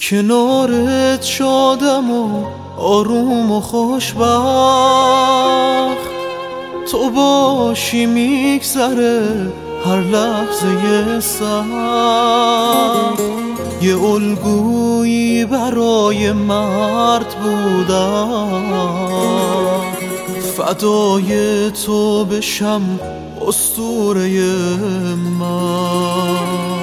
کنارت شادم و آروم و خوشبخت، تو باشی میگذره هر لحظه سخت. یه الگویی برای مرد بودم، فدای تو بشم اسطوره من،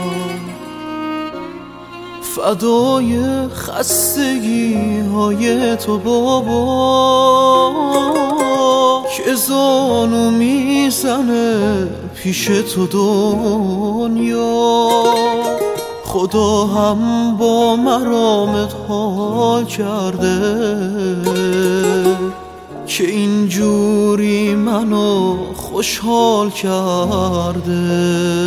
فدای خستگی های تو بابا که زانو میزنه پیش تو دنیا. خدا هم با مرامت حال کرده که اینجوری منو خوشحال کرده.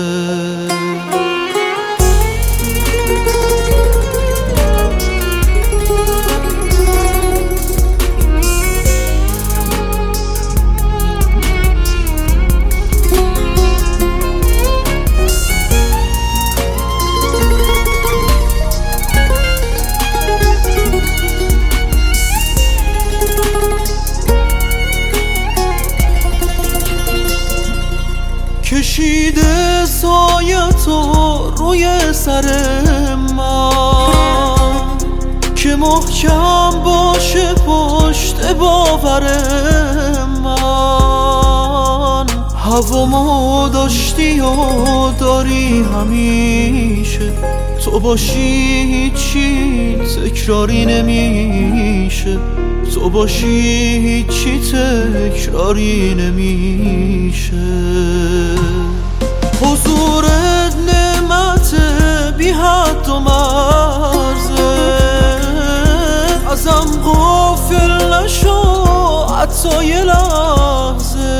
کشیده سایه تو روی سر من که محکم باشه پشت باور من. هوامو داشتی و داری همیشه، تو باشی هیچی تکراری نمیشه، تو باشی هیچی تکراری نمیشه. حضورت نعمت بی حد و مرزه، ازم غافل نشو حتی یه لحظه.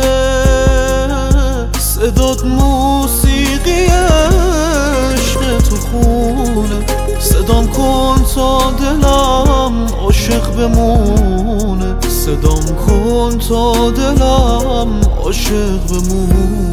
صدات موسیقی عشق تو خونه، صدام کن تا دلم عاشق بمونه، صدام کن تا دلم عاشق بمونه.